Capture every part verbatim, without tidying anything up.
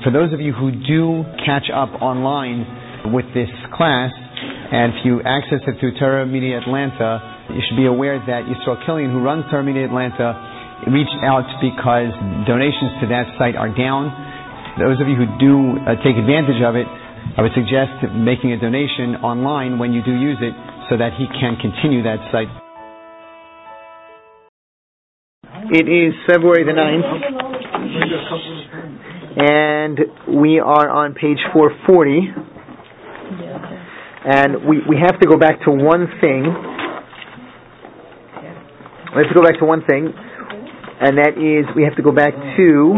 For those of you who do catch up online with this class, and if you access it through Torah Media Atlanta, you should be aware that Yisrael Killian, who runs Torah Media Atlanta, reached out because donations to that site are down. Those of you who do uh, take advantage of it, I would suggest making a donation online when you do use it so that he can continue that site. It is February the ninth, and we are on page four forty, and we, we have to go back to one thing. We have to go back to one thing, and that is we have to go back to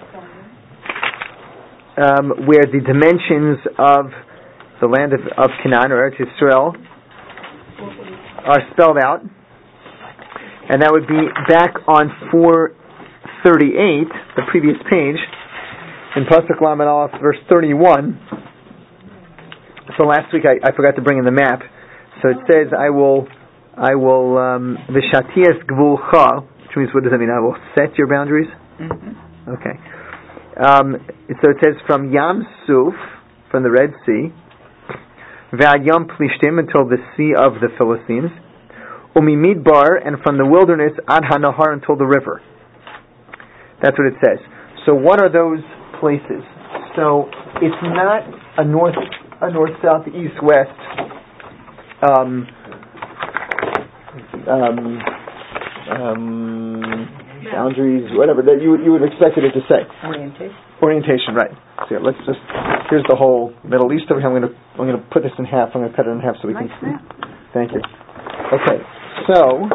um, where the dimensions of the land of, of Canaan, or Eretz Yisrael, are spelled out. And that would be back on four thirty-eight, the previous page, in Pasuk Lamed Aleph, verse thirty-one. So last week I, I forgot to bring in the map. So it says, I will, I will, V'shatias gvulcha, which means, what does that mean? I will set your boundaries? Mm-hmm. Okay. Um, so it says, from Yam Suf, from the Red Sea, V'ad Yam Plishtim, until the Sea of the Philistines, Umimidbar, and from the wilderness ad hanahar, until the river. That's what it says. So what are those places? So it's not a north, a north, south, east, west um, um, um, boundaries, whatever that you you would expect it to say. Orientation. Orientation, right? So yeah, let's just here's the whole Middle East over here. I'm going to I'm going to put this in half. I'm going to cut it in half so we nice can see. Map. Thank you. Okay. So,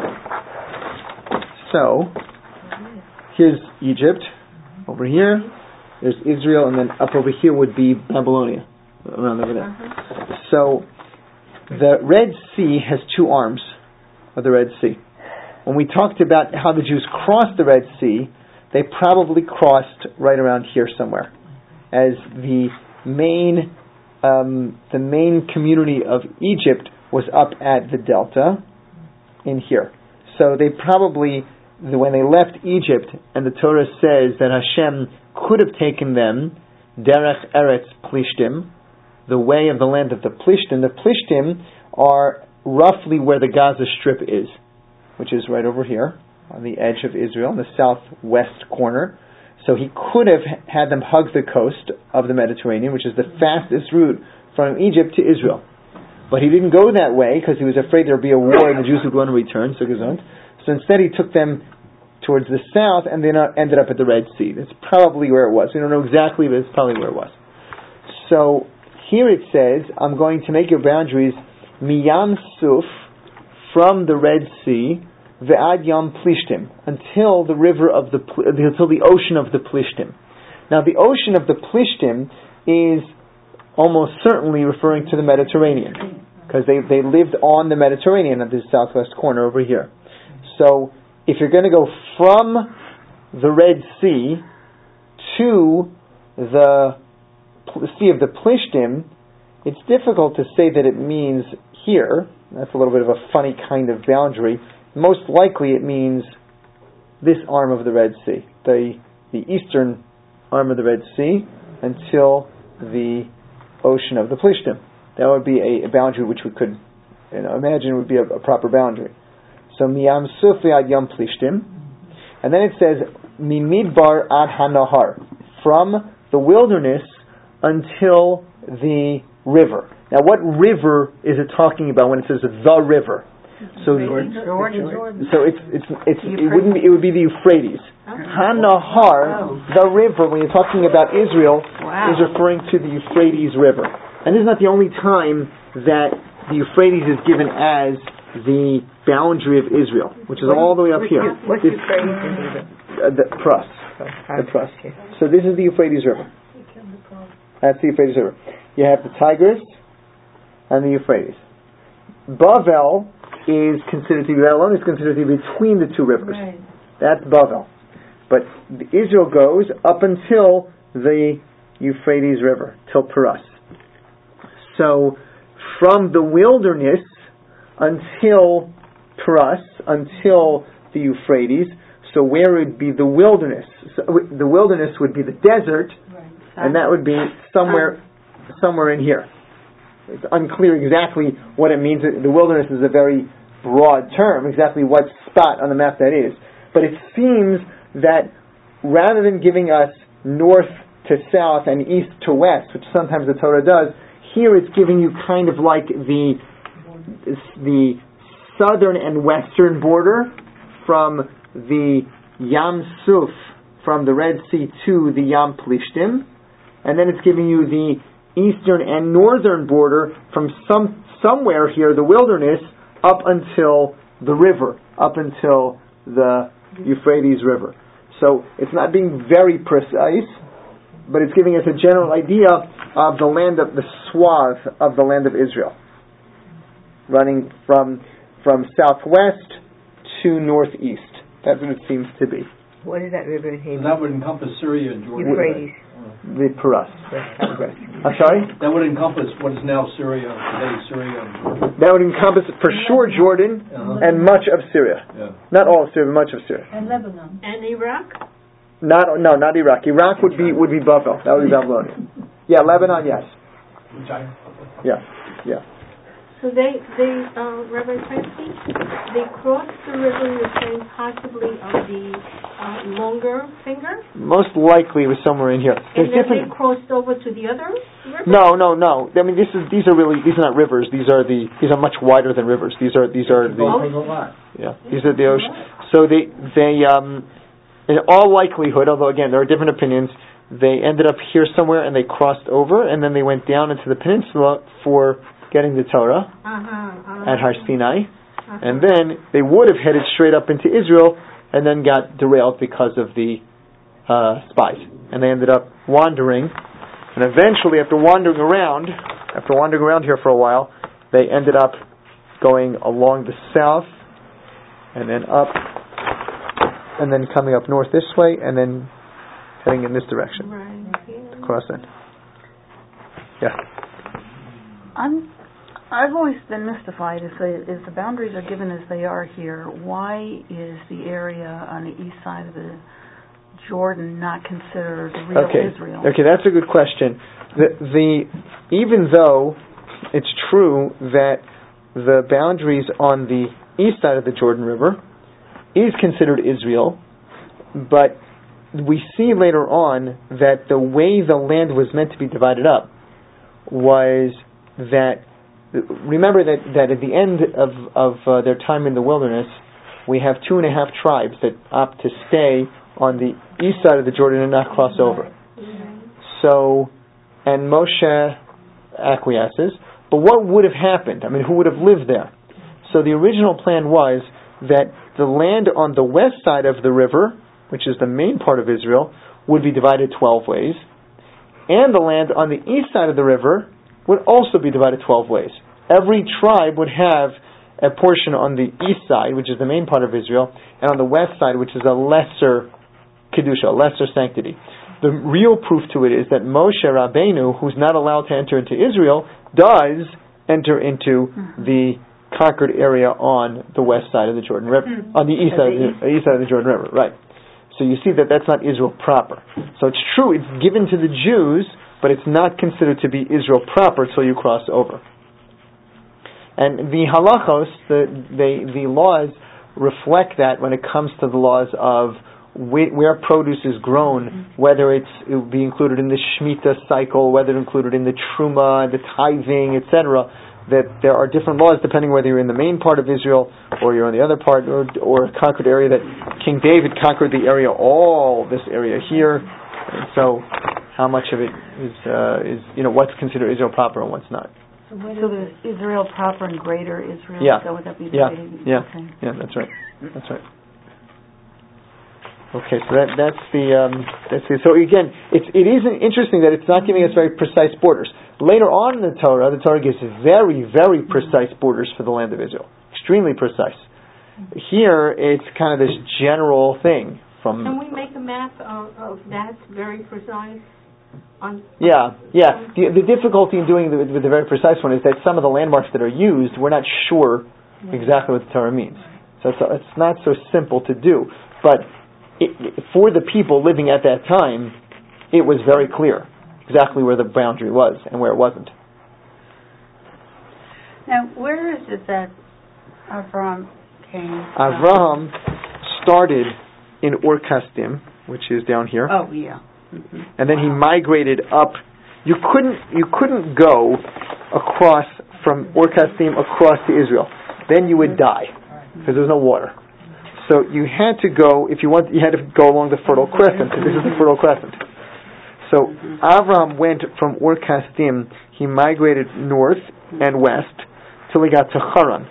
so, here's Egypt, over here, there's Israel, and then up over here would be Babylonia, around over there. Uh-huh. So, the Red Sea has two arms of the Red Sea. When we talked about how the Jews crossed the Red Sea, they probably crossed right around here somewhere, as the main, um, the main community of Egypt was up at the Delta, in here. So they probably, when they left Egypt, and the Torah says that Hashem could have taken them, Derech Eretz Plishtim, the way of the land of the Plishtim. The Plishtim are roughly where the Gaza Strip is, which is right over here, on the edge of Israel, in the southwest corner. So he could have had them hug the coast of the Mediterranean, which is the fastest route from Egypt to Israel. But he didn't go that way because he was afraid there would be a war and the Jews would want to return. So, so instead he took them towards the south and then ended up at the Red Sea. That's probably where it was. We don't know exactly, but it's probably where it was. So here it says, I'm going to make your boundaries Miyam Suf, from the Red Sea, Ve'ad Yam Plishtim, until the river of the until the ocean of the Plishtim. Now the ocean of the Plishtim is almost certainly referring to the Mediterranean, because they, they lived on the Mediterranean at this southwest corner over here. So, if you're going to go from the Red Sea to the Sea of the Plishtim, it's difficult to say that it means here. That's a little bit of a funny kind of boundary. Most likely it means this arm of the Red Sea, the, the eastern arm of the Red Sea, until the ocean of the Plishtim. That would be a, a boundary which we could, you know, imagine would be a, a proper boundary. So Miyam Suf ad Yam Plishtim, and then it says Mimidbar ad Hanahar, from the wilderness until the river. Now, what river is it talking about when it says the river? So, Jordan. so it's it's it's it wouldn't be, it would be the Euphrates. Hanahar, the river, when you're talking about Israel, wow. is referring to the Euphrates River. And this is not the only time that the Euphrates is given as the boundary of Israel, which is what all the way up here. What's this, Euphrates? Uh, the Pras. The Pras. So this is the Euphrates River. That's the Euphrates River. You have the Tigris and the Euphrates. Bavel is considered to be, Babylon is considered to be between the two rivers. Right. That's Bavel. But Israel goes up until the Euphrates River, till Paras. So, from the wilderness until Paras, until the Euphrates, so where would be the wilderness? So, the wilderness would be the desert, right. and that would be somewhere, somewhere in here. It's unclear exactly what it means. The wilderness is a very broad term, exactly what spot on the map that is. But it seems that rather than giving us north to south and east to west, which sometimes the Torah does, here it's giving you kind of like the the southern and western border from the Yam Suf, from the Red Sea to the Yam Plishtim, and then it's giving you the eastern and northern border from some somewhere here, the wilderness, up until the river, up until the Euphrates River. So it's not being very precise, but it's giving us a general idea of the land of the swath of the land of Israel, running from from southwest to northeast. That's what it seems to be. What is that river in Hebrew? So that would encompass Syria and Jordan. Euphrates. The Paras. I'm sorry? That would encompass what is now Syria, today Syria and Jordan. That would encompass for sure Jordan Uh-huh. and much of Syria. Yeah. Not all of Syria, but much of Syria. And Lebanon. And Iraq? Not no, not Iraq. Iraq would be would be Babel. That would be Babylonia. Yeah, Lebanon, yes. Yeah, yeah. So they, they uh, Rabbi Francis, they crossed the river, you're saying possibly on the uh, longer finger? Most likely it was somewhere in here. There's And then different. they crossed over to the other river? No, no, no. I mean, this is these are really these are not rivers. These are the these are much wider than rivers. These are these are the yeah. These are the ocean. So they they um, in all likelihood, although again there are different opinions, they ended up here somewhere and they crossed over and then they went down into the peninsula for getting the Torah uh-huh, uh-huh. at Har Sinai, uh-huh. and then they would have headed straight up into Israel and then got derailed because of the uh, spies, and they ended up wandering. And eventually, after wandering around, after wandering around here for a while, they ended up going along the south, and then up, and then coming up north this way, and then heading in this direction. Right. Across that. Yeah. I'm, I've always been mystified if, they, if the boundaries are given as they are here. Why is the area on the east side of the Jordan not considered real Okay. Israel? Okay, that's a good question. The, the even though it's true that the boundaries on the east side of the Jordan River is considered Israel, but we see later on that the way the land was meant to be divided up was that, remember that, that at the end of, of uh, their time in the wilderness, we have two and a half tribes that opt to stay on the east side of the Jordan and not cross over. So, and Moshe acquiesces, but what would have happened? I mean, who would have lived there? So the original plan was that the land on the west side of the river, which is the main part of Israel, would be divided twelve ways, and the land on the east side of the river would also be divided twelve ways. Every tribe would have a portion on the east side, which is the main part of Israel, and on the west side, which is a lesser kedusha, a lesser sanctity. The real proof to it is that Moshe Rabbeinu, who's not allowed to enter into Israel, does enter into mm-hmm. the conquered area on the west side of the Jordan River, mm-hmm. on the east side, the, of the, east side of the Jordan River, right. So you see that that's not Israel proper. So it's true, it's given to the Jews, but it's not considered to be Israel proper till you cross over. And the halachos, the, the, the laws, reflect that when it comes to the laws of where produce is grown, whether it's it will be included in the Shemitah cycle, whether included in the Truma, the tithing, et cetera, that there are different laws depending whether you're in the main part of Israel or you're on the other part, or, or a conquered area. That King David conquered the area, all this area here, and so how much of it is uh, is you know what's considered Israel proper and what's not. So, so there's Israel proper and greater Israel. Yeah, so would that be yeah, the yeah, okay. yeah. That's right. That's right. Okay, so that that's the um, that's the, so again, it's it is interesting that it's not giving us very precise borders. Later on in the Torah, the Torah gives very very precise borders for the land of Israel, extremely precise. Here, it's kind of this general thing from. Can we make a map of, of that very precise? On yeah, yeah. The, the difficulty in doing the, with the very precise one is that some of the landmarks that are used, we're not sure exactly what the Torah means. So it's, it's not so simple to do, but. It, for the people living at that time, it was very clear. exactly where the boundary was and where it wasn't. Now, where is it that Avram came from? Avram started in Ur Kasdim, which is down here. Oh, yeah. Mm-hmm. And then wow. he migrated up. You couldn't you couldn't go across from Ur Kasdim across to Israel. Then you would die because there's no water. So you had to go, if you want, you had to go along the Fertile Crescent. This is the Fertile Crescent. So Avram went from Ur Kasdim. He migrated north and west till he got to Haran.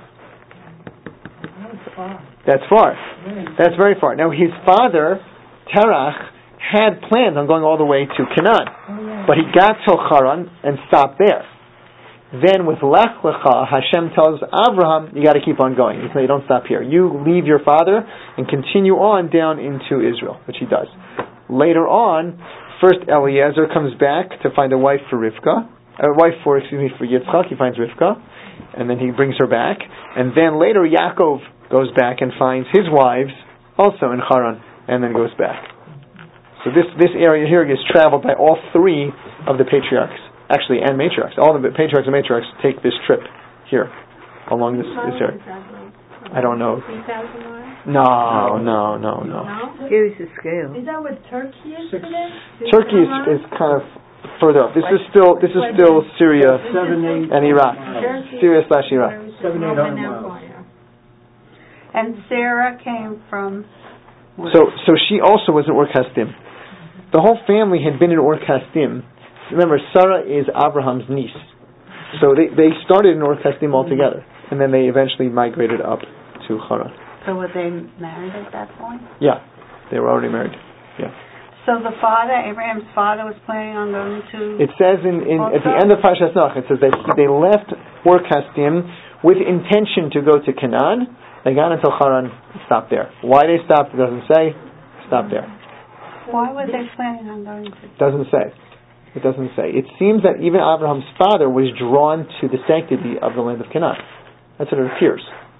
That's far. That's very far. Now his father, Terach, had plans on going all the way to Canaan, but he got to Haran and stopped there. Then with Lech Lecha, Hashem tells Abraham, you got to keep on going. He says, you don't stop here. You leave your father and continue on down into Israel, which he does. Later on, first Eliezer comes back to find a wife for Rivka, a wife for, excuse me, for Yitzchak. He finds Rivka, and then he brings her back. And then later Yaakov goes back and finds his wives also in Haran, and then goes back. So this, this area here is traveled by all three of the patriarchs. Actually, and matriarchs. All the patriarchs and matriarchs take this trip here, along this, this area. I don't know. three thousand miles? No, no, no, no. Here's the scale. Is that what Turkey is today? Turkey is, is kind of further up. This is still this is still Syria and Iraq. Syria slash Iraq. Seven, eight hundred miles. And Sarah came from... where? So, so she also was in Ur Kasdim. The whole family had been in Ur Kasdim. Remember, Sarah is Abraham's niece. So they, they started in Ur Kasdim altogether, and then they eventually migrated up to Haran. So were they married at that point? Yeah, they were already married. Yeah. So the father, Abraham's father, was planning on going to... It says in, in at the end of Parshas Noach, it says that he, they left Ur Kasdim with intention to go to Canaan. They got until Haran and stopped there. Why they stopped, it doesn't say. Stop there. Why were they planning on going to... Doesn't say. It doesn't say. It seems that even Abraham's father was drawn to the sanctity of the land of Canaan. That's what it appears.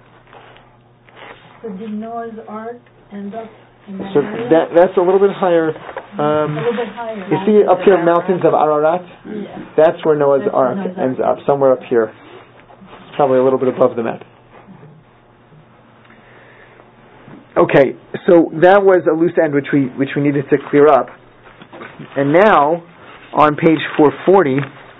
So did Noah's Ark end up in that So area? that, that's a little bit higher. Um, a little bit higher. You see up here, mountains of Ararat? Yeah. That's where Noah's That's Ark Noah's ends Ark. up, somewhere up here. It's probably a little bit above the map. Okay, so that was a loose end which we which we needed to clear up. And now, on page four forty,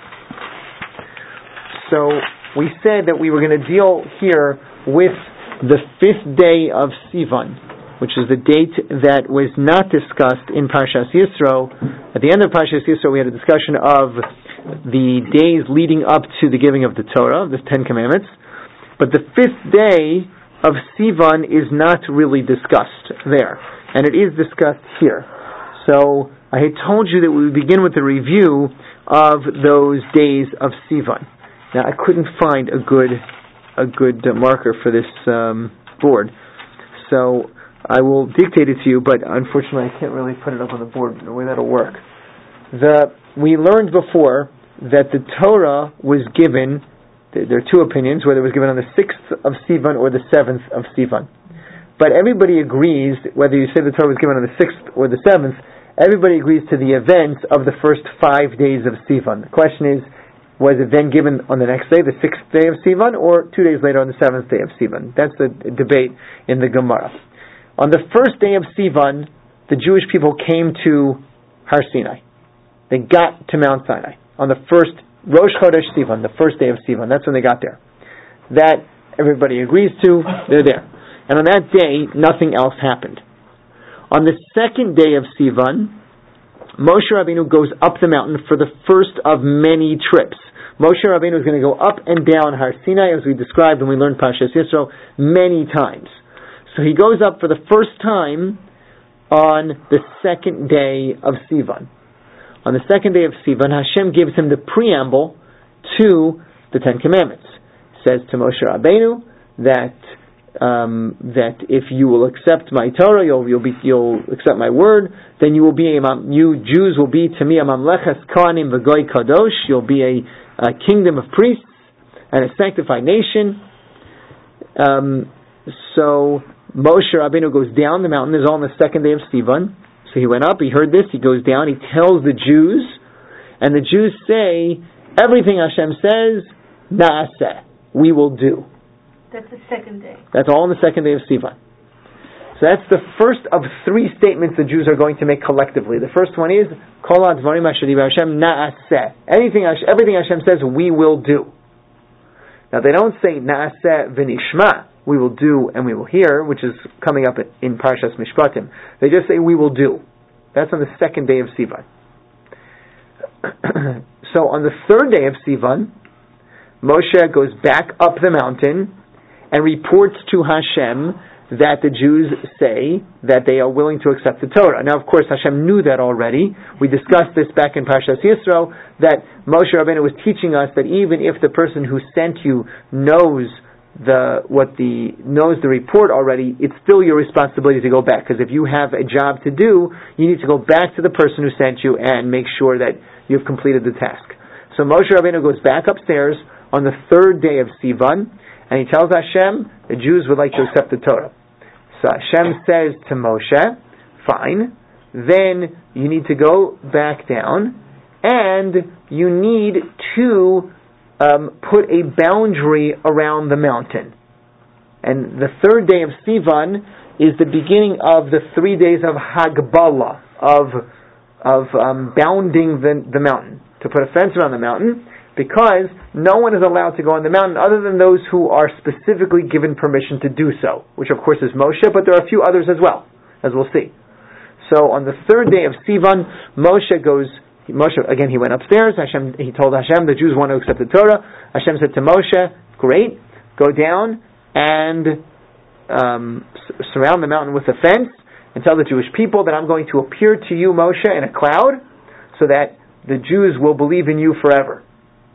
so we said that we were going to deal here with the fifth day of Sivan, which is the date that was not discussed in Parshas Yisro. At the end of Parshas Yisro, we had a discussion of the days leading up to the giving of the Torah, the Ten Commandments. But the fifth day of Sivan is not really discussed there, and it is discussed here. So I had told you that we would begin with a review of those days of Sivan. Now I couldn't find a good a good uh, marker for this um, board, so I will dictate it to you. But unfortunately, I can't really put it up on the board the way that'll work. The we learned before that the Torah was given. There are two opinions, whether it was given on the sixth of Sivan or the seventh of Sivan. But everybody agrees, whether you say the Torah was given on the sixth or the seventh, everybody agrees to the events of the first five days of Sivan. The question is, was it then given on the next day, the sixth day of Sivan, or two days later on the seventh day of Sivan? That's the debate in the Gemara. On the first day of Sivan, the Jewish people came to Har Sinai. They got to Mount Sinai on the first Rosh Chodesh Sivan, the first day of Sivan. That's when they got there. That everybody agrees to. They're there. And on that day, nothing else happened. On the second day of Sivan, Moshe Rabbeinu goes up the mountain for the first of many trips. Moshe Rabbeinu is going to go up and down Har Sinai, as we described when we learned Parshas Yisro, many times. So he goes up for the first time on the second day of Sivan. On the second day of Sivan, Hashem gives him the preamble to the Ten Commandments. He says to Moshe Rabbeinu that um, that if you will accept my Torah, you'll you'll, be, you'll accept my word, then you will be a, you Jews will be to me a mamleches kohanim v'goy kadosh. You'll be a, a kingdom of priests and a sanctified nation. Um, so Moshe Rabbeinu goes down the mountain. This is all on the second day of Sivan. So he went up, he heard this, he goes down, he tells the Jews, and the Jews say, everything Hashem says, na'aseh, we will do. That's the second day. That's all on the second day of Sivan. So that's the first of three statements the Jews are going to make collectively. The first one is, Kol ha'dvarim asher dibar Hashem na'aseh. Anything, everything Hashem says, we will do. Now they don't say na'aseh v'nishma, we will do and we will hear, which is coming up in Parshas Mishpatim. They just say we will do. That's on the second day of Sivan. So on the third day of Sivan, Moshe goes back up the mountain and reports to Hashem that the Jews say that they are willing to accept the Torah. Now, of course, Hashem knew that already. We discussed this back in Parshas Yisro, that Moshe Rabbeinu was teaching us that even if the person who sent you knows the what the knows the report already, it's still your responsibility to go back. Because if you have a job to do, you need to go back to the person who sent you and make sure that you've completed the task. So Moshe Rabbeinu goes back upstairs on the third day of Sivan, and he tells Hashem the Jews would like to accept the Torah. So Hashem says to Moshe, fine, then you need to go back down, and you need to um, put a boundary around the mountain. And the third day of Sivan is the beginning of the three days of Hagbala, of of um, bounding the, the mountain, to put a fence around the mountain, because no one is allowed to go on the mountain other than those who are specifically given permission to do so, which of course is Moshe, but there are a few others as well, as we'll see. So on the third day of Sivan, Moshe goes, Moshe, again, he went upstairs, Hashem, he told Hashem, the Jews want to accept the Torah. Hashem said to Moshe, great, go down and um, s- surround the mountain with a fence, and tell the Jewish people that I'm going to appear to you, Moshe, in a cloud, so that the Jews will believe in you forever.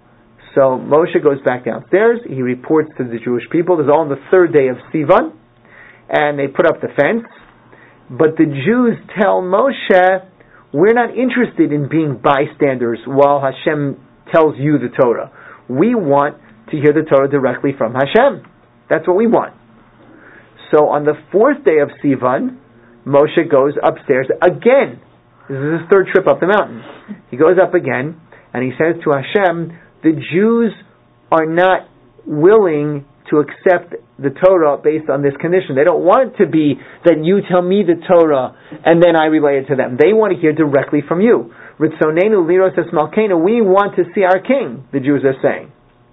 So Moshe goes back downstairs, he reports to the Jewish people, this is all on the third day of Sivan, and they put up the fence, but the Jews tell Moshe, we're not interested in being bystanders while Hashem tells you the Torah. We want to hear the Torah directly from Hashem. That's what we want. So on the fourth day of Sivan, Moshe goes upstairs again. This is his third trip up the mountain. He goes up again, and he says to Hashem, the Jews are not willing to accept the Torah based on this condition. They don't want it to be that you tell me the Torah and then I relay it to them. They want to hear directly from you. Ritzonenu liros es malkeinu, we want to see our king, the Jews are saying.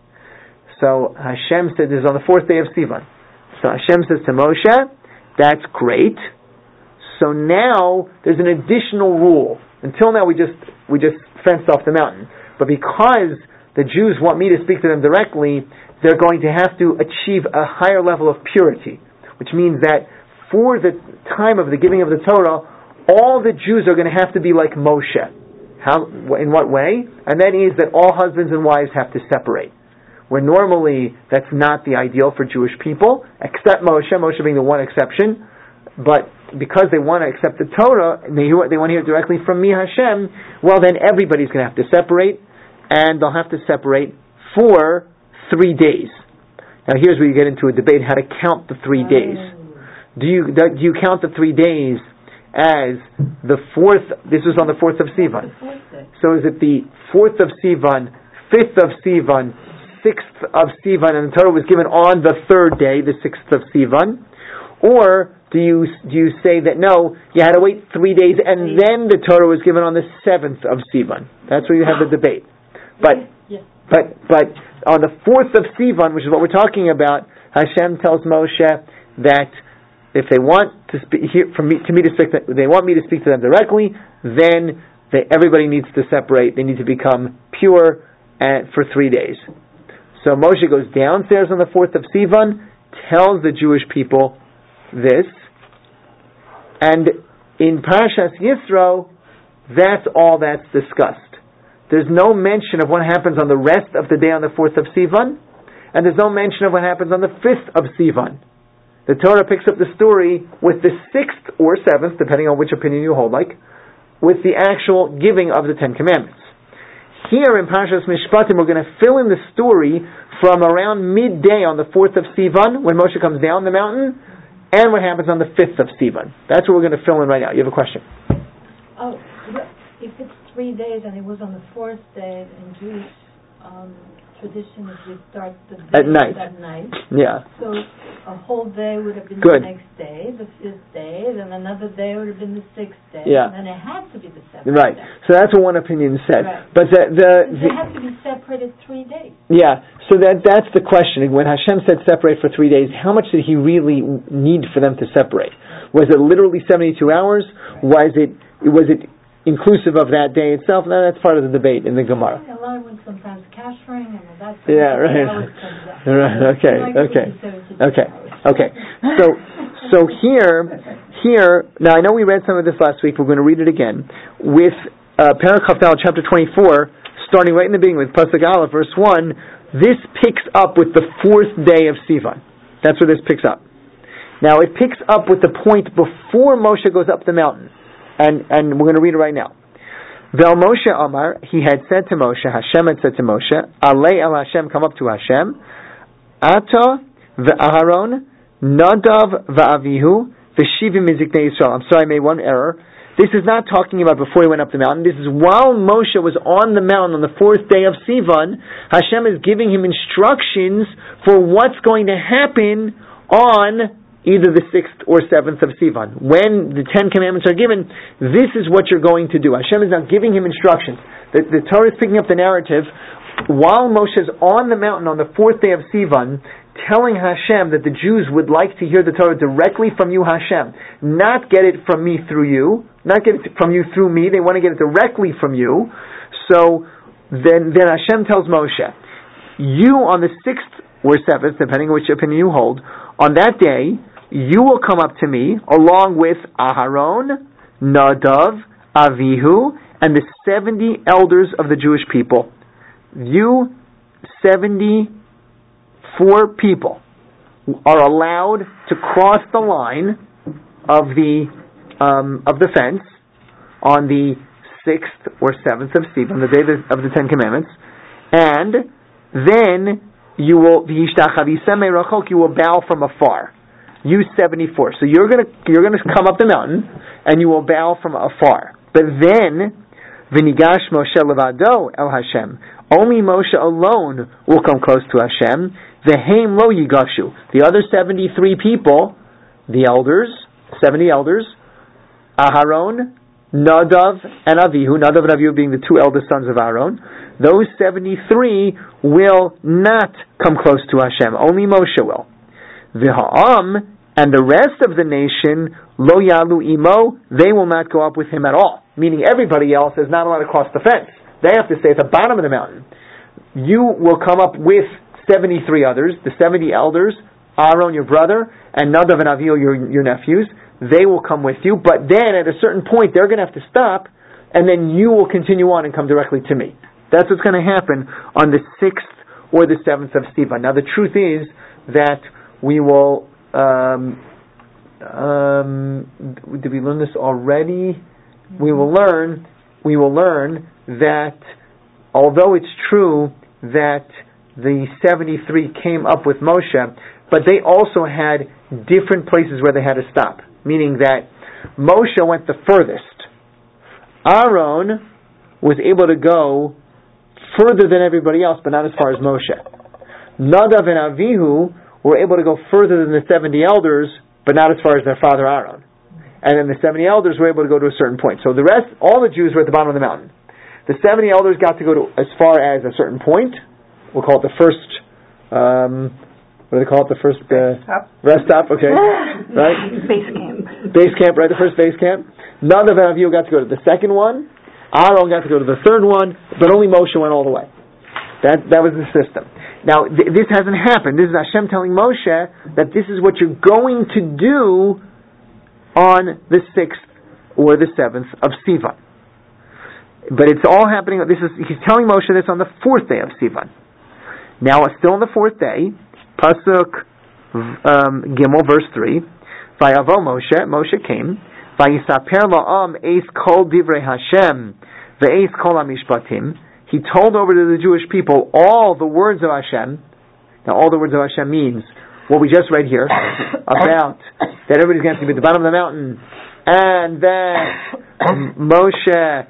So Hashem said, this is on the fourth day of Sivan. So Hashem says to Moshe, that's great. So now there's an additional rule. Until now we just we just fenced off the mountain. But because the Jews want me to speak to them directly, they're going to have to achieve a higher level of purity. Which means that for the time of the giving of the Torah, all the Jews are going to have to be like Moshe. How? In what way? And that is that all husbands and wives have to separate. Where normally that's not the ideal for Jewish people, except Moshe, Moshe being the one exception. But because they want to accept the Torah, and they, they want to hear it directly from me, Hashem, well then everybody's going to have to separate, and they'll have to separate for three days. Now here's where you get into a debate how to count the three days. Do you do you count the three days as the fourth, this was on the fourth of Sivan. So is it the fourth of Sivan, fifth of Sivan, sixth of Sivan, and the Torah was given on the third day, the sixth of Sivan? Or do you do you say that no, you had to wait three days and then the Torah was given on the seventh of Sivan? That's where you have the debate. But but but on the fourth of Sivan, which is what we're talking about, Hashem tells Moshe that if they want to speak hear from me to me to speak, to, they want me to speak to them directly, then they, everybody needs to separate. They need to become pure and, for three days. So Moshe goes downstairs on the fourth of Sivan, tells the Jewish people this, and in Parshas Yisro, that's all that's discussed. There's no mention of what happens on the rest of the day on the fourth of Sivan, and there's no mention of what happens on the fifth of Sivan. The Torah picks up the story with the sixth or seventh, depending on which opinion you hold like, with the actual giving of the Ten Commandments. Here in Parshas Mishpatim, we're going to fill in the story from around midday on the fourth of Sivan, when Moshe comes down the mountain, and what happens on the fifth of Sivan. That's what we're going to fill in right now. You have a question? Oh, if it's three days, and it was on the fourth day in Jewish um, tradition is you start the day at night. At night. Yeah. So a whole day would have been Good. the next day, the fifth day, then another day would have been the sixth day, Yeah. and then it had to be the seventh Right. day. So that's what one opinion said. Right. But the, the, They the have to be separated three days. yeah. So that that's the question. When Hashem said separate for three days, how much did He really need for them to separate? Was it literally seventy-two hours? Was it was it inclusive of that day itself? No, that's part of the debate in the Gemara. A lot of them sometimes cashering and that's Yeah, right. Right. Okay. Okay. Okay. Okay. So, so here, here. Now I know we read some of this last week. We're going to read it again with uh, Parakaf Dal, chapter twenty-four, starting right in the beginning with Pasuk Aleph, verse one. This picks up with the fourth day of Sivan. That's where this picks up. Now it picks up with the point before Moshe goes up the mountain, and and we're going to read it right now. Vel Moshe Amar, he had said to Moshe, Hashem had said to Moshe, Alei el Hashem, come up to Hashem, Ata ve'Aharon, Nadav ve'Avihu, v'Shivim miziknei Yisrael. I'm sorry, I made one error. This is not talking about before he went up the mountain. This is while Moshe was on the mountain on the fourth day of Sivan, Hashem is giving him instructions for what's going to happen on either the sixth or seventh of Sivan. When the Ten Commandments are given, this is what you're going to do. Hashem is now giving him instructions. The, the Torah is picking up the narrative while Moshe is on the mountain on the fourth day of Sivan, telling Hashem that the Jews would like to hear the Torah directly from you, Hashem. Not get it from me through you, not get it from you through me. They want to get it directly from you. So then, then Hashem tells Moshe, you on the sixth or seventh, depending on which opinion you hold, on that day, you will come up to me along with Aharon, Nadav, Avihu, and the seventy elders of the Jewish people. You, seventy-four people, are allowed to cross the line of the um, of the fence on the sixth or seventh of Sivan, the day of the, of the Ten Commandments, and then you will you will bow from afar. You seventy-four. So you're gonna you're gonna come up the mountain and you will bow from afar. But then V'nigash Moshe levado el Hashem. Only Moshe alone will come close to Hashem. V'heim lo yigashu. The other seventy-three people, the elders, seventy elders, Aharon, Nadav, and Avihu. Nadav and Avihu being the two eldest sons of Aaron. Those seventy-three will not come close to Hashem. Only Moshe will. V'ha'am, and the rest of the nation, lo yalu imo, they will not go up with him at all. Meaning everybody else is not allowed to cross the fence. They have to stay at the bottom of the mountain. You will come up with seventy-three others, the seventy elders, Aaron, your brother, and Nadav and Avihu, your, your nephews. They will come with you, but then at a certain point they're going to have to stop, and then you will continue on and come directly to me. That's what's going to happen on the sixth or the seventh of Sivan. Now the truth is that we will, um, um, did we learn this already? We will learn, we will learn that although it's true that the seventy-three came up with Moshe, but they also had different places where they had to stop. Meaning that Moshe went the furthest. Aaron was able to go further than everybody else, but not as far as Moshe. Nadav and Avihu were able to go further than the seventy elders, but not as far as their father Aaron. And then the seventy elders were able to go to a certain point. So the rest, all the Jews were at the bottom of the mountain. The seventy elders got to go to as far as a certain point. We'll call it the first, um, what do they call it? The first uh, rest stop. Okay, right? Base camp. Base camp, right? The first base camp. None of you got to go to the second one. Aaron got to go to the third one, but only Moshe went all the way. That that was the system. Now th- this hasn't happened. This is Hashem telling Moshe that this is what you're going to do on the sixth or the seventh of Sivan. But it's all happening. This is he's telling Moshe this on the fourth day of Sivan. Now it's still on the fourth day. Pasuk um, Gimel, verse three. Vayavo Moshe. Moshe came. Vayisaper la'am eis kol divrei Hashem ve'eis kol hamishpatim. He told over to the Jewish people all the words of Hashem. Now, all the words of Hashem means what we just read here about that everybody's going to have to be at the bottom of the mountain, and that Moshe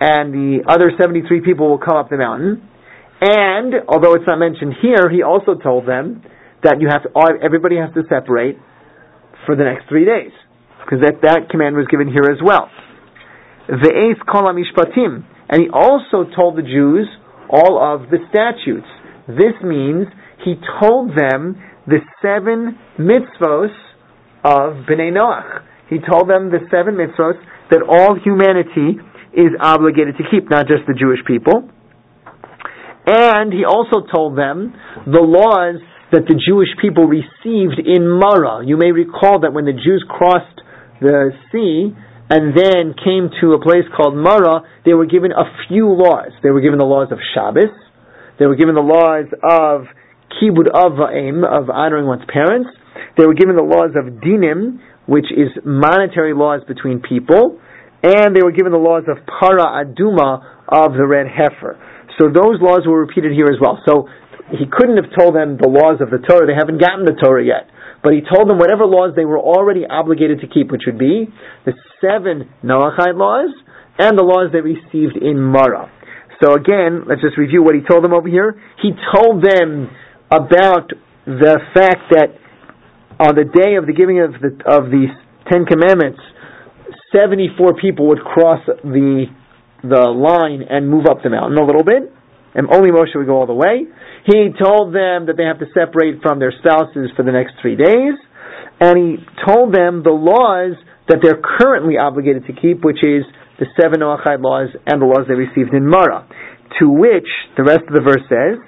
and the other seventy-three people will come up the mountain. And, although it's not mentioned here, he also told them that you have to, everybody has to separate for the next three days. Because that, that command was given here as well. Ve'es kol hamishpatim. And he also told the Jews all of the statutes. This means he told them the seven mitzvos of Bnei Noach. He told them the seven mitzvos that all humanity is obligated to keep, not just the Jewish people. And he also told them the laws that the Jewish people received in Marah. You may recall that when the Jews crossed the sea and then came to a place called Marah, they were given a few laws. They were given the laws of Shabbos. They were given the laws of Kibud Av Va'em, of honoring one's parents. They were given the laws of Dinim, which is monetary laws between people. And they were given the laws of Para Aduma, of the red heifer. So those laws were repeated here as well. So he couldn't have told them the laws of the Torah. They haven't gotten the Torah yet. But he told them whatever laws they were already obligated to keep, which would be the seven Noachide laws and the laws they received in Marah. So again, let's just review what he told them over here. He told them about the fact that on the day of the giving of the of the Ten Commandments, seventy-four people would cross the the line and move up the mountain a little bit, and only Moshe would go all the way. He told them that they have to separate from their spouses for the next three days, and he told them the laws that they're currently obligated to keep, which is the seven Noachide laws and the laws they received in Marah. To which the rest of the verse says,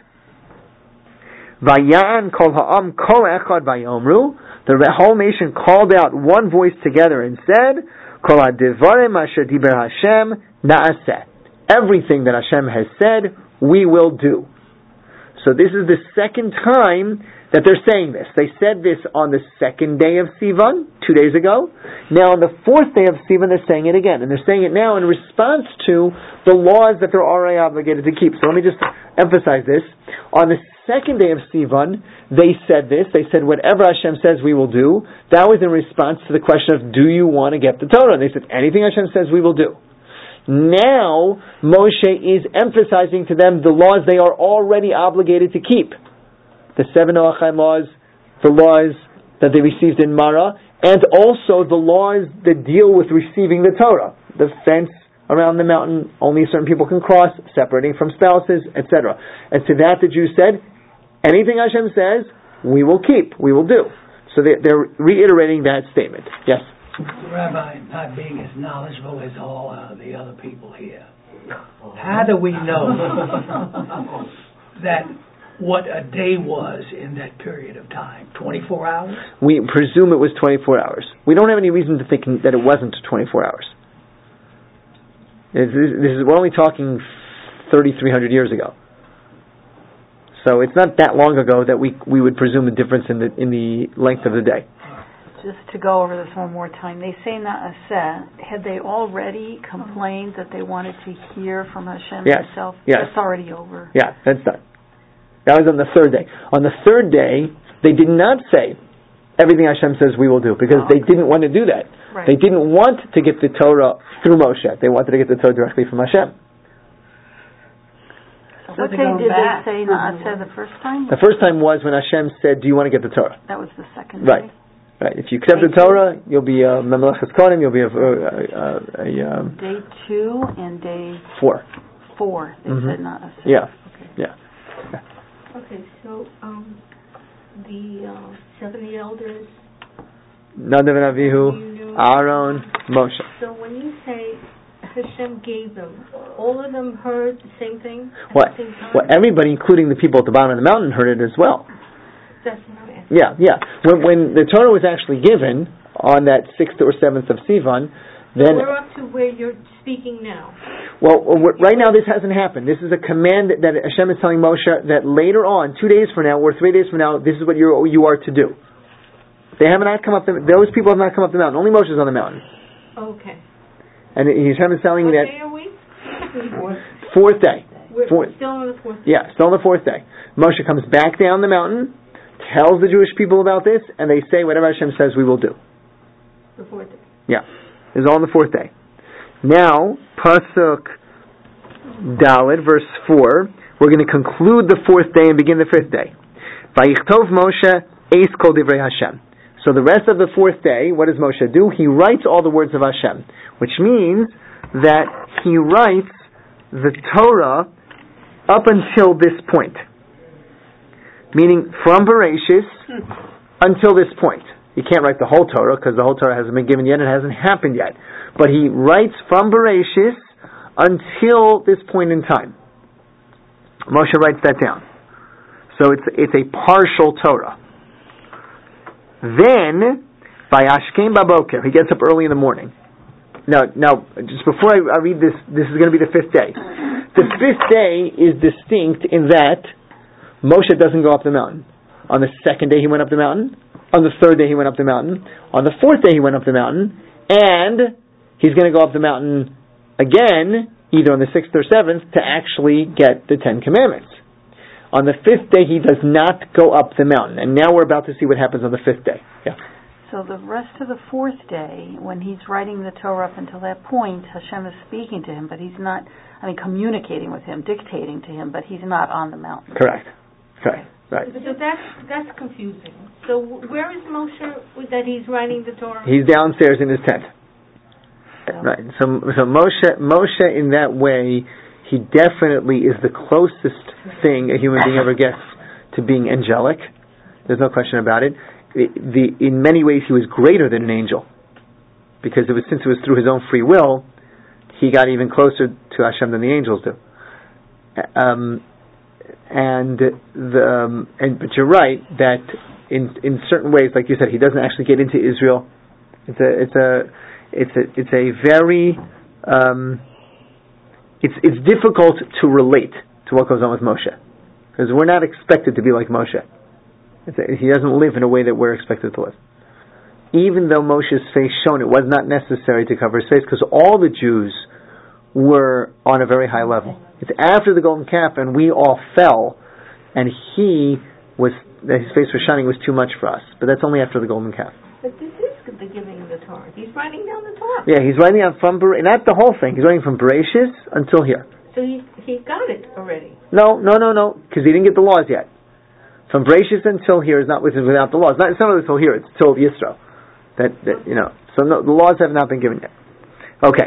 Vayan kol ha'am kol echad vayomru. The whole nation called out one voice together and said, Kol ha'devarim asher diber Hashem na'aseh. Everything that Hashem has said, we will do. So this is the second time that they're saying this. They said this on the second day of Sivan, two days ago. Now on the fourth day of Sivan, they're saying it again. And they're saying it now in response to the laws that they're already obligated to keep. So let me just emphasize this. On the second day of Sivan, they said this. They said, whatever Hashem says we will do. That was in response to the question of, do you want to get the Torah? And they said, anything Hashem says we will do. Now, Moshe is emphasizing to them the laws they are already obligated to keep. The seven Noachide laws, the laws that they received in Marah, and also the laws that deal with receiving the Torah. The fence around the mountain, only certain people can cross, separating from spouses, et cetera. And to that the Jews said, anything Hashem says, we will keep, we will do. So they, they're reiterating that statement. Yes? Rabbi, not being as knowledgeable as all uh, the other people here, how do we know that what a day was in that period of time? twenty-four hours? We presume it was twenty-four hours. We don't have any reason to think that it wasn't twenty-four hours. This is, this is, we're only talking thirty-three hundred years ago. So it's not that long ago that we we would presume a difference in the in the length of the day. Just to go over this one more time, they say Na'aseh. Had they already complained that they wanted to hear from Hashem yes. Himself? Yes. That's already over. Yeah, that's done. That was on the third day. On the third day, they did not say everything Hashem says we will do, because oh, okay. they didn't want to do that. Right. They didn't want to get the Torah through Moshe. They wanted to get the Torah directly from Hashem. So what day did back. they say Na'aseh the first time? The first time was when Hashem said, do you want to get the Torah? That was the second right. day? Right. If you accept day the Torah, two. you'll be a Memelechas Kohanim, you'll be a... a, a, a um, day two and day... Four. Four. They mm-hmm. said Na'aseh. Yeah. Okay. Yeah. yeah. Okay, so um, the uh, seventy elders... Nadav and Avihu, Aaron, Moshe. So when you say Hashem gave them, all of them heard the same thing at well, the same time? Well, everybody, including the people at the bottom of the mountain, heard it as well. That's what I'm asking. Yeah, yeah. When, when the Torah was actually given on that sixth or seventh of Sivan, then... We're up to where you're speaking now. Well, right now this hasn't happened. This is a command that, that Hashem is telling Moshe that later on, two days from now or three days from now, this is what you're, you are to do. They have not come up. The, those people have not come up the mountain. Only Moshe is on the mountain. Okay. And Hashem is telling what that. Day are we? Fourth day. We're fourth. still on the fourth day. Yeah, still on the fourth day. Moshe comes back down the mountain, tells the Jewish people about this, and they say whatever Hashem says we will do. The fourth day. Yeah, it's all on the fourth day. Now, pasuk Dalet, verse four, we're going to conclude the fourth day and begin the fifth day. Vayichtov Moshe eis kol divrei Hashem. So the rest of the fourth day, what does Moshe do? He writes all the words of Hashem, which means that he writes the Torah up until this point. Meaning from Bereshis until this point. He can't write the whole Torah because the whole Torah hasn't been given yet, it hasn't happened yet. But he writes from Bereshis until this point in time. Moshe writes that down. So it's it's a partial Torah. Then, by Ashkem Baboker, he gets up early in the morning. Now, now, just before I, I read this, this is going to be the fifth day. The fifth day is distinct in that Moshe doesn't go up the mountain. On the second day he went up the mountain. On the third day he went up the mountain. On the fourth day he went up the mountain. And he's going to go up the mountain again, either on the sixth or seventh, to actually get the Ten Commandments. On the fifth day, he does not go up the mountain. And now we're about to see what happens on the fifth day. Yeah. So the rest of the fourth day, when he's writing the Torah up until that point, Hashem is speaking to him, but he's not, I mean, communicating with him, dictating to him, but he's not on the mountain. Correct. Correct. Right. So that's, that's confusing. So where is Moshe that he's writing the Torah? He's downstairs in his tent. So. Right. So, so Moshe, Moshe in that way, he definitely is the closest thing a human being ever gets to being angelic. There's no question about it. The, the, in many ways, he was greater than an angel, because it was since it was through his own free will, he got even closer to Hashem than the angels do. Um, and the um, and but you're right that in in certain ways, like you said, he doesn't actually get into Israel. It's a it's a it's a it's a very um, It's it's difficult to relate to what goes on with Moshe, because we're not expected to be like Moshe. It's a, he doesn't live in a way that we're expected to live. Even though Moshe's face shone, it was not necessary to cover his face, because all the Jews were on a very high level. It's after the golden calf, and we all fell, and he was his face was shining was too much for us. But that's only after the golden calf. But this is the giving of the Torah. He's writing down the Torah. Yeah, he's writing down from Ber- not the whole thing. He's writing from Bereshis until here. So he he got it already. No, no, no, no, because he didn't get the laws yet. From Bereshis until here is not without the laws. Not, it's not really until here. It's till Yisro. That, that you know. So no, the laws have not been given yet. Okay.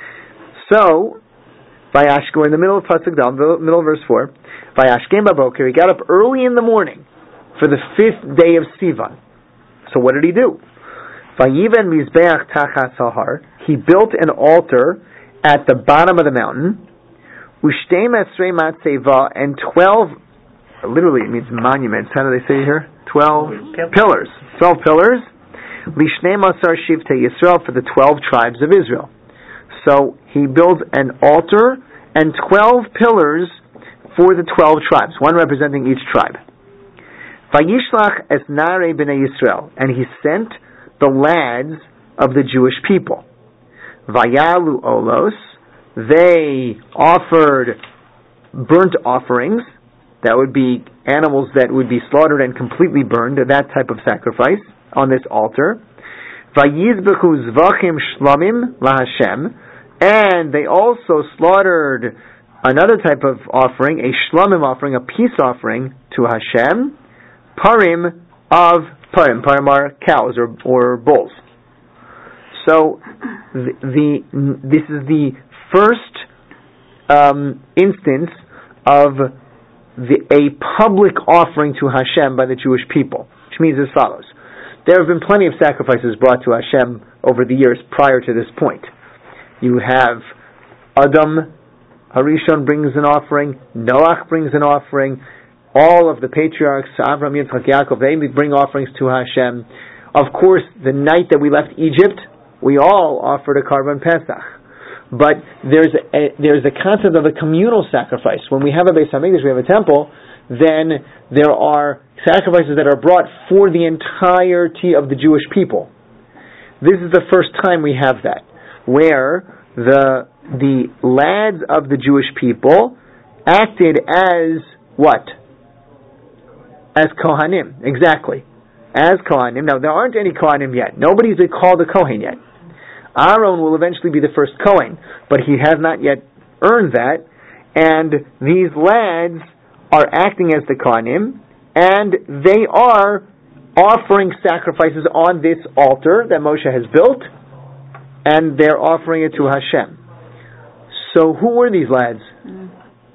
So, by Ashkem, we're in the middle of Pasuk Dal, middle of verse four. By Ashkem Baboker, he got up early in the morning for the fifth day of Sivan. So what did he do? Vayiven mizbeach tachas hahar. He built an altar at the bottom of the mountain. Ushtei mesrei matzeva, and twelve, literally it means monuments. How do they say here? Twelve pillars. Twelve pillars. Lishnei masar shivtei Yisrael, for the twelve tribes of Israel. So he builds an altar and twelve pillars for the twelve tribes, one representing each tribe. Vayishlach es narei b'nei Yisrael, and he sent the lads of the Jewish people. Vayalu olos, they offered burnt offerings, that would be animals that would be slaughtered and completely burned, that type of sacrifice, on this altar. Vayizbechu zvachim shlamim laHashem, and they also slaughtered another type of offering, a shlamim offering, a peace offering to Hashem, parim of parim. Parim are cows or, or bulls. So the, the this is the first um, instance of the, a public offering to Hashem by the Jewish people, which means as follows. There have been plenty of sacrifices brought to Hashem over the years prior to this point. You have Adam Harishon brings an offering, Noach brings an offering, all of the patriarchs, Avraham, Yitzchak, Yaakov, they bring offerings to Hashem. Of course, the night that we left Egypt, we all offered a Karban Pesach. But there's a, there's a concept of a communal sacrifice. When we have a Beis HaMikdash, we have a temple, then there are sacrifices that are brought for the entirety of the Jewish people. This is the first time we have that, where the the lads of the Jewish people acted as what? As Kohanim, exactly. As Kohanim. Now, there aren't any Kohanim yet. Nobody's called a Kohen yet. Aaron will eventually be the first Kohen, but he has not yet earned that. and these lads are acting as the Kohanim, and they are offering sacrifices on this altar that Moshe has built, and they're offering it to Hashem. So who were these lads? Mm.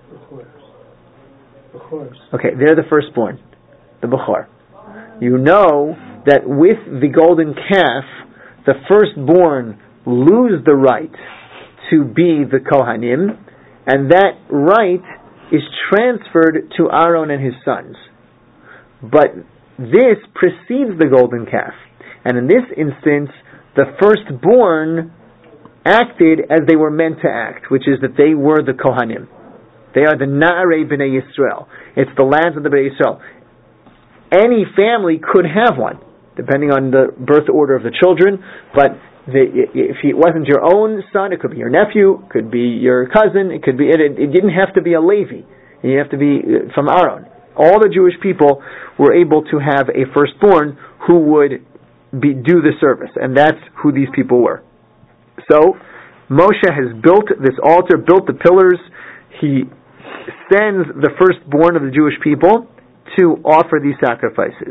Okay, they're the firstborn, the Bechor. You know that with the golden calf, the firstborn lose the right to be the Kohanim, and that right is transferred to Aaron and his sons. But this precedes the golden calf. And in this instance, the firstborn acted as they were meant to act, which is that they were the Kohanim. They are the Na'arei B'nai Yisrael. It's the lads of the B'nai Yisrael. Any family could have one, depending on the birth order of the children, but the, if it wasn't your own son, it could be your nephew, it could be your cousin, it could be, it, it didn't have to be a Levi. You have to be from Aaron. All the Jewish people were able to have a firstborn who would be, do the service, and that's who these people were. So, Moshe has built this altar, built the pillars. He sends the firstborn of the Jewish people to offer these sacrifices.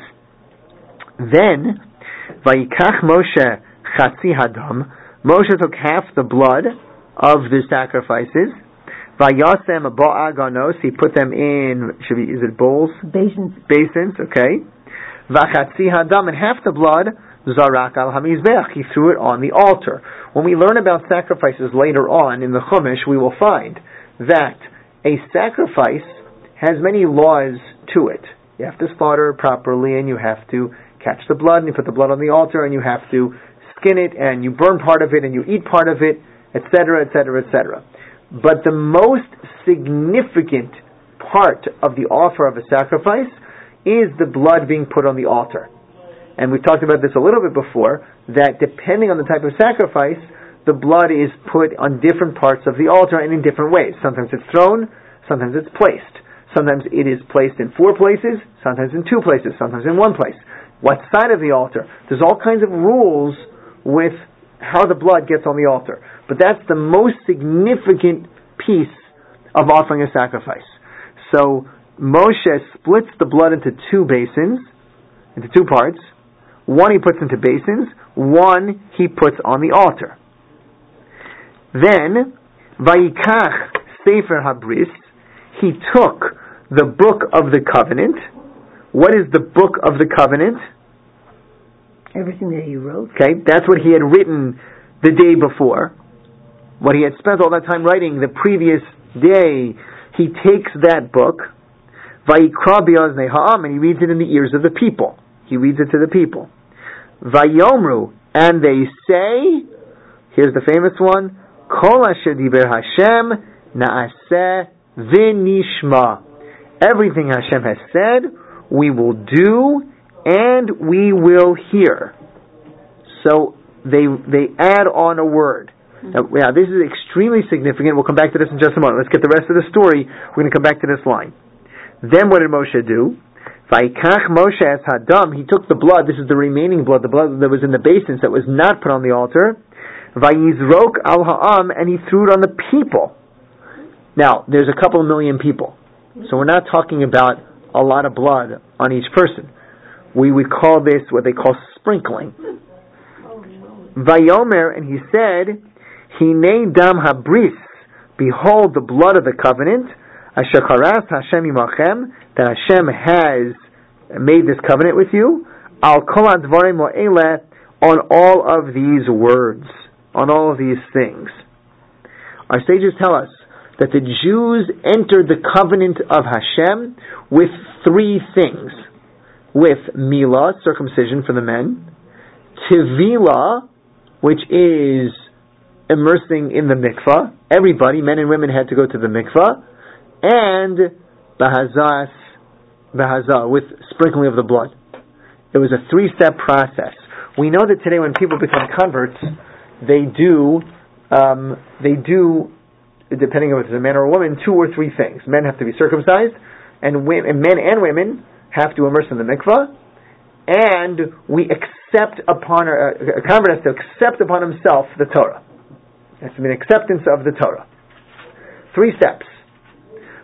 Then, Vayikach Moshe Chatzi Hadam, Moshe took half the blood of the sacrifices. Vayasem Ba'aganos, he put them in, should be, is it bowls? Basins. Basins, okay. Vachatzi Hadam, and half the blood, Zarak al Hamizbeach, he threw it on the altar. When we learn about sacrifices later on in the Chumash, we will find that a sacrifice has many laws to it. You have to slaughter it properly, and you have to catch the blood, and you put the blood on the altar, and you have to skin it, and you burn part of it, and you eat part of it, et cetera, et cetera, et cetera. But the most significant part of the offer of a sacrifice is the blood being put on the altar. And we've talked about this a little bit before, that depending on the type of sacrifice, the blood is put on different parts of the altar and in different ways. Sometimes it's thrown, sometimes it's placed. Sometimes it is placed in four places, sometimes in two places, sometimes in one place. What side of the altar? There's all kinds of rules with how the blood gets on the altar. But that's the most significant piece of offering a sacrifice. So Moshe splits the blood into two basins, into two parts. One he puts into basins, one he puts on the altar. Then, Vayikach Sefer Habris, he took the book of the covenant. What is the book of the covenant? Everything that he wrote. Okay, that's what he had written the day before. What he had spent all that time writing the previous day. He takes that book, Vayikra B'oznei ha'am, and he reads it in the ears of the people. He reads it to the people. Vayomru, and they say, here's the famous one, Kol asher diber Hashem na'aseh v'nishma. Everything Hashem has said, we will do, and we will hear. So they they add on a word. Now, yeah, this is extremely significant. We'll come back to this in just a moment. Let's get the rest of the story. We're going to come back to this line. Then what did Moshe do? Vayikach Moshe as Hadam, he took the blood, this is the remaining blood, the blood that was in the basins that was not put on the altar, Vayizrok al ha'am, and he threw it on the people. Now, there's a couple million people, so we're not talking about a lot of blood on each person. We would call this what they call sprinkling. Vayomer, and he said, Hinei dam habris, behold the blood of the covenant, asher charas Hashem imachem, that Hashem has made this covenant with you, al kol advarim ha'eleh, on all of these words, on all of these things. Our sages tell us that the Jews entered the covenant of Hashem with three things. With milah, circumcision for the men, tevilah, which is immersing in the mikvah. Everybody, men and women, had to go to the mikvah, and bahazas, bahazah, with sprinkling of the blood. It was a three-step process. We know that today when people become converts, they do, um, they do, depending on if it's a man or a woman, two or three things. Men have to be circumcised, and, women, and men and women have to immerse in the mikvah, and we accept upon, a, a convert has to accept upon himself the Torah. It has to be an acceptance of the Torah. Three steps.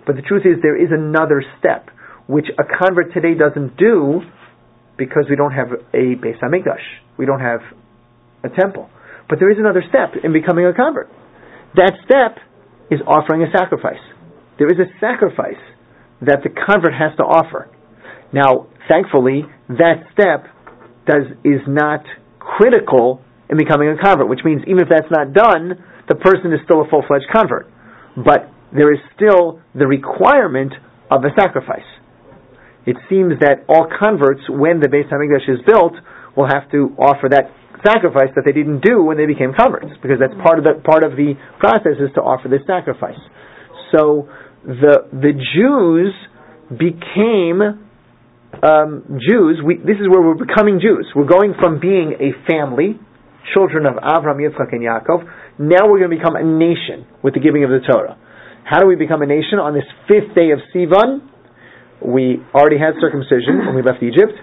But the truth is there is another step, which a convert today doesn't do because we don't have a Beis HaMikdash. We don't have a temple. But there is another step in becoming a convert. That step is offering a sacrifice. There is a sacrifice that the convert has to offer. Now, thankfully, that step does is not critical in becoming a convert, which means even if that's not done, the person is still a full-fledged convert. But there is still the requirement of a sacrifice. It seems that all converts, when the Beis HaMikdash is built, will have to offer that sacrifice that they didn't do when they became converts, because that's part of the part of the process is to offer this sacrifice. So the the Jews became um, Jews. We, this is where we're becoming Jews. We're going from being a family, children of Avraham, Yitzchak, and Yaakov. Now we're going to become a nation with the giving of the Torah. How do we become a nation? On this fifth day of Sivan, we already had circumcision when we left Egypt.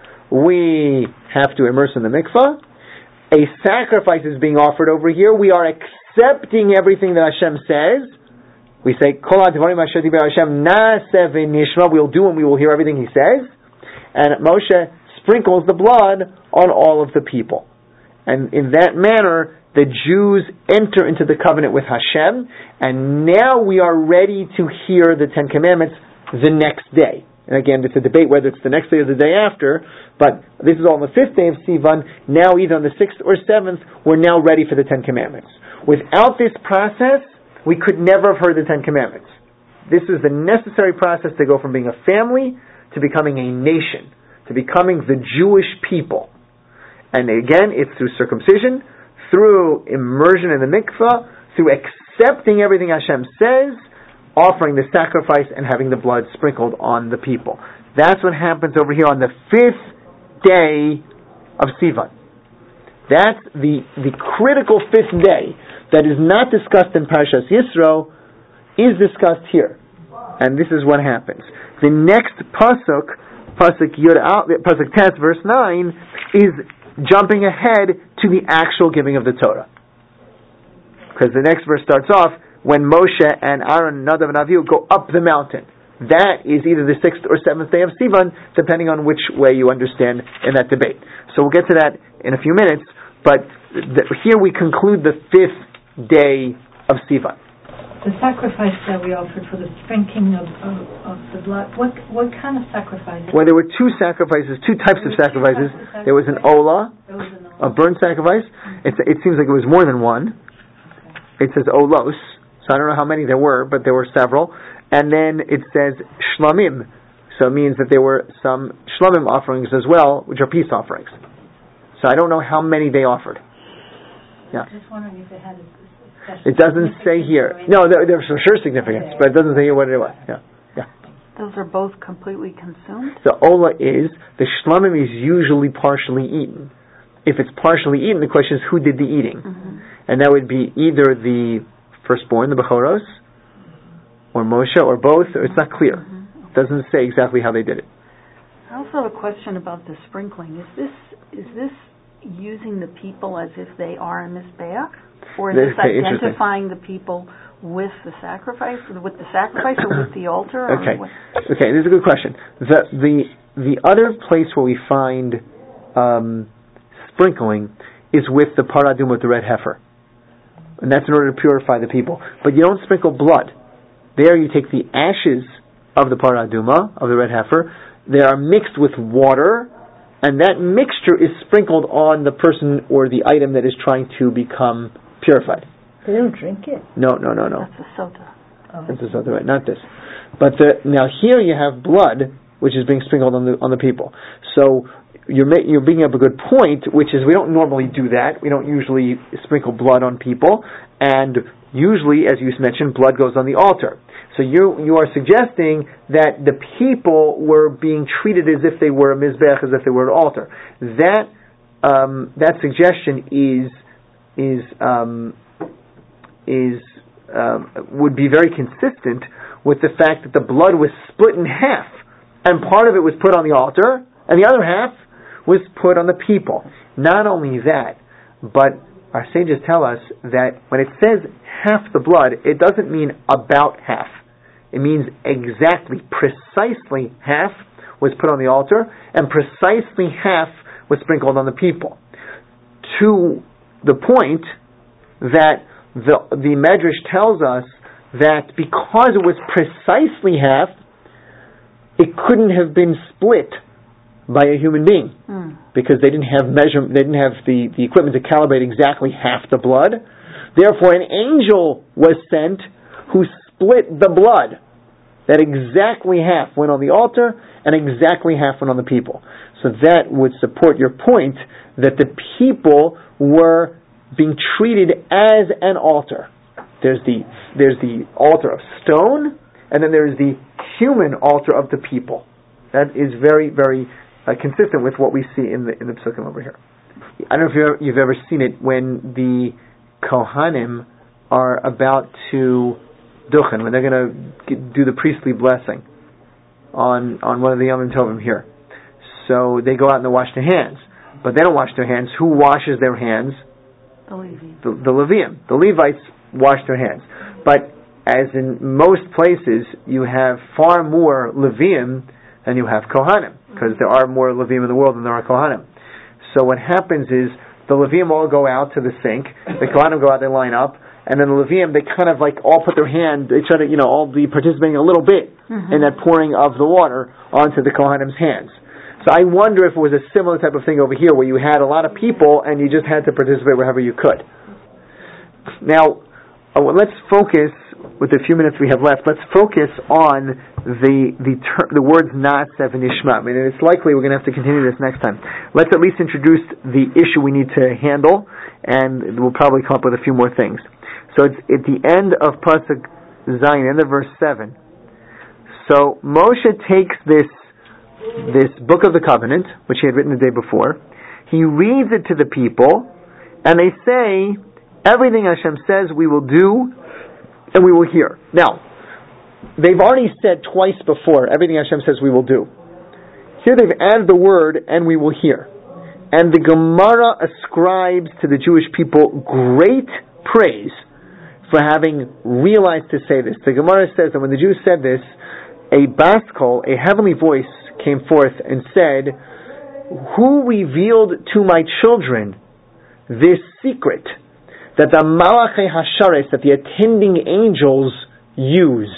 We have to immerse in the mikvah. A sacrifice is being offered over here. We are accepting everything that Hashem says. We say, Kol HaDvarim Asher Diber Hashem Na'aseh V'Nishma. We'll do and we will hear everything He says. And Moshe sprinkles the blood on all of the people. And in that manner, the Jews enter into the covenant with Hashem. And now we are ready to hear the Ten Commandments the next day. And again, it's a debate whether it's the next day or the day after, but this is all on the fifth day of Sivan. Now, either on the sixth or seventh, we're now ready for the Ten Commandments. Without this process, we could never have heard the Ten Commandments. This is the necessary process to go from being a family to becoming a nation, to becoming the Jewish people. And again, it's through circumcision, through immersion in the mikvah, through accepting everything Hashem says, offering the sacrifice and having the blood sprinkled on the people. That's what happens over here on the fifth day of Sivan. That's the, the critical fifth day that is not discussed in Parashas Yisro, is discussed here. And this is what happens. The next pasuk, pasuk Yud Al, pasuk Tes, verse nine, is jumping ahead to the actual giving of the Torah. Because the next verse starts off, when Moshe and Aaron, Nadav and Avihu go up the mountain. That is either the sixth or seventh day of Sivan, depending on which way you understand in that debate. So we'll get to that in a few minutes, but th- here we conclude the fifth day of Sivan. The sacrifice that we offered for the sprinkling of, of, of the blood, what what kind of sacrifice? Well, there were two sacrifices, two types of sacrifices. Sacrifices. There was an olah, There was an olah. a burnt sacrifice. Mm-hmm. It's, it seems like it was more than one. Okay. It says olos. So I don't know how many there were, but there were several. And then it says shlamim. So it means that there were some shlamim offerings as well, which are peace offerings. So I don't know how many they offered. Yeah. Just wondering if it had a special It doesn't say here. No, there, there's for sure significance, but it doesn't say here what it was. Yeah. Yeah. Those are both completely consumed? The ola is, the shlamim is usually partially eaten. If it's partially eaten, the question is who did the eating? Mm-hmm. And that would be either the firstborn, the Bechoros, or Moshe, or both, or it's not clear. Mm-hmm. It doesn't say exactly how they did it. I also have a question about the sprinkling. Is this is this using the people as if they are a Mizbeach? Or is this Okay, identifying the people with the sacrifice, with the sacrifice or with the altar? Or Okay, what? okay, this is a good question. The the the other place where we find um, sprinkling is with the paradum with the red heifer. And that's in order to purify the people. But you don't sprinkle blood. There you take the ashes of the paraduma, of the red heifer. They are mixed with water, and that mixture is sprinkled on the person or the item that is trying to become purified. They don't drink it? No, no, no, no. That's a sota. Oh. That's a sota, right? Not this. But the, now here you have blood, which is being sprinkled on the on the people. So you're ma- you're bringing up a good point, which is we don't normally do that. We don't usually sprinkle blood on people, and usually, as you mentioned, blood goes on the altar. So you you are suggesting that the people were being treated as if they were a mizbech, as if they were an altar. That um, that suggestion is is um, is um, would be very consistent with the fact that the blood was split in half, and part of it was put on the altar, and the other half was put on the people. Not only that, but our sages tell us that when it says half the blood, it doesn't mean about half. It means exactly, precisely half was put on the altar, and precisely half was sprinkled on the people. To the point that the the Medrash tells us that because it was precisely half, it couldn't have been split by a human being, mm. because they didn't have measure, they didn't have the, the equipment to calibrate exactly half the blood. Therefore, an angel was sent who split the blood. That exactly half went on the altar, and exactly half went on the people. So that would support your point that the people were being treated as an altar. There's the there's the altar of stone, and then there's the human altar of the people. That is very, very uh, consistent with what we see in the in the Psukim over here. I don't know if you've ever, you've ever seen it when the Kohanim are about to duchen, when they're going to do the priestly blessing on on one of the Yom Tovim here. So they go out and they wash their hands, but they don't wash their hands. Who washes their hands? The Levites. The, the Levium. The Levites wash their hands. But as in most places, you have far more Levium than you have Kohanim, because there are more Levium in the world than there are Kohanim. So what happens is the Levium all go out to the sink, the Kohanim go out, they line up, and then the Levium, they kind of like all put their hand, they try to, you know, all be participating a little bit mm-hmm. in that pouring of the water onto the Kohanim's hands. So I wonder if it was a similar type of thing over here, where you had a lot of people and you just had to participate wherever you could. Now, uh, well, let's focus, with the few minutes we have left, let's focus on the the ter- the words Na'aseh v'nishma. I mean, it's likely we're going to have to continue this next time. Let's at least introduce the issue we need to handle, and we'll probably come up with a few more things. So it's at the end of Pasuk Zayin, end of verse seven. So Moshe takes this this book of the covenant, which he had written the day before. He reads it to the people, and they say, everything Hashem says we will do, and we will hear. Now, they've already said twice before, everything Hashem says we will do. Here they've added the word, and we will hear. And the Gemara ascribes to the Jewish people great praise for having realized to say this. The Gemara says that when the Jews said this, a bas kol, a heavenly voice, came forth and said, who revealed to my children this secret that the Malachei Hashares, that the attending angels use?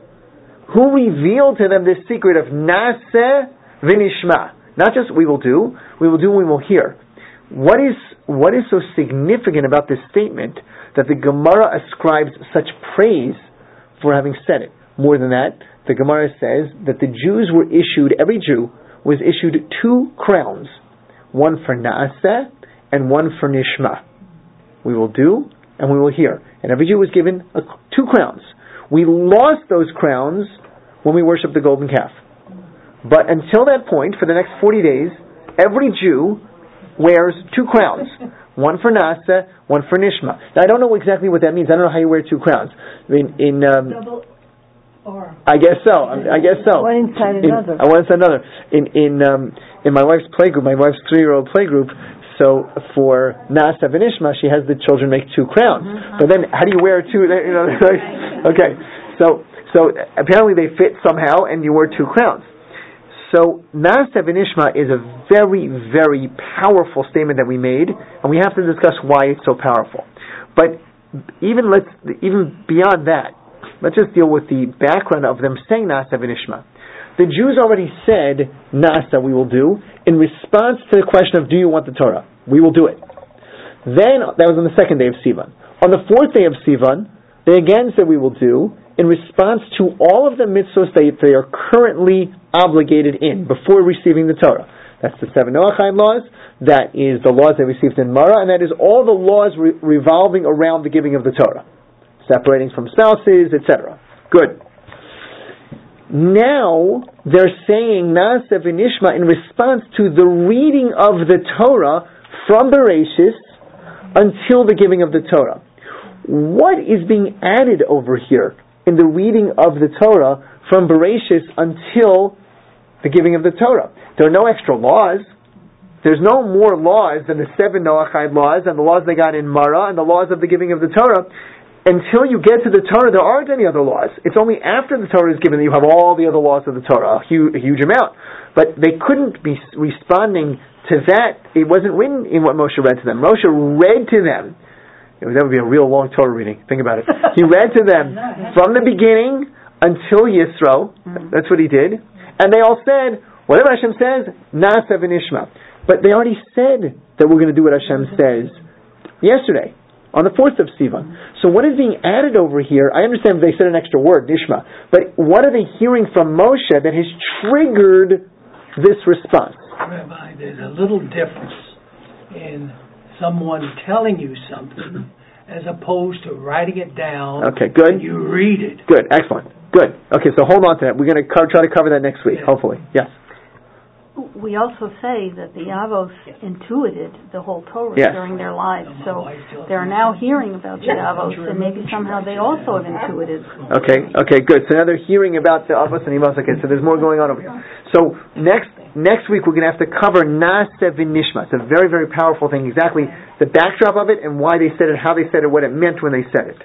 Who revealed to them this secret of Na'aseh v'nishma? Not just we will do, we will do and we will hear. What is what is so significant about this statement that the Gemara ascribes such praise for having said it? More than that, the Gemara says that the Jews were issued, every Jew was issued two crowns, one for Na'aseh and one for Nishma. We will do and we will hear. And every Jew was given a, two crowns. We lost those crowns when we worshiped the golden calf. But until that point, for the next forty days, every Jew wears two crowns. One for Na'aseh, one for Nishma. Now, I don't know exactly what that means. I don't know how you wear two crowns. I mean, in... Um, Double or. I guess so. I guess so. One inside in, another. Uh, one inside another. In in um, in my wife's playgroup, my wife's three-year-old playgroup, so for Na'aseh v'nishma, she has the children make two crowns. Mm-hmm. But then, how do you wear two? You know, okay. So so apparently they fit somehow, and you wear two crowns. So Na'aseh v'nishma is a very, very powerful statement that we made, and we have to discuss why it's so powerful. But even let's even beyond that, let's just deal with the background of them saying Na'aseh v'nishma. The Jews already said Na'aseh, we will do, in response to the question of, do you want the Torah? We will do it. Then, that was on the second day of Sivan. On the fourth day of Sivan, they again said we will do, in response to all of the mitzvahs that they are currently obligated in before receiving the Torah. That's the seven Noachide laws, that is the laws they received in Mara, and that is all the laws re- revolving around the giving of the Torah. Separating from spouses, et cetera. Good. Now, they're saying Na'aseh v'nishma in response to the reading of the Torah from Bereshis until the giving of the Torah. What is being added over here in the reading of the Torah from Bereshis until the giving of the Torah? There are no extra laws. There's no more laws than the seven Noachide laws and the laws they got in Mara and the laws of the giving of the Torah. until you get to the Torah, there aren't any other laws. It's only after the Torah is given that you have all the other laws of the Torah, a huge, a huge amount. But they couldn't be responding to that. It wasn't written in what Moshe read to them. Moshe read to them. That would be a real long Torah reading. Think about it. He read to them from the beginning until Yisro. That's what he did. And they all said, whatever Hashem says, Na'aseh v'nishma. But they already said that we're going to do what Hashem says yesterday, on the fourth of Sivan. So what is being added over here? I understand they said an extra word, Nishma. But what are they hearing from Moshe that has triggered this response? Rabbi, there's a little difference in someone telling you something as opposed to writing it down. Okay, good. And you read it. Good, excellent. Good. Okay, so hold on to that. We're going to co- try to cover that next week, Yeah. hopefully. Yes. We also say that the Avos intuited the whole Torah Yes. during their lives, so they're now hearing about the Avos, and maybe somehow they also have intuited. Okay, okay, good. So now they're hearing about the Avos and Imos. Okay, so there's more going on over here. So next next week we're going to have to cover Na'aseh v'nishma. It's a very, very powerful thing. Exactly the backdrop of it and why they said it, how they said it, what it meant when they said it.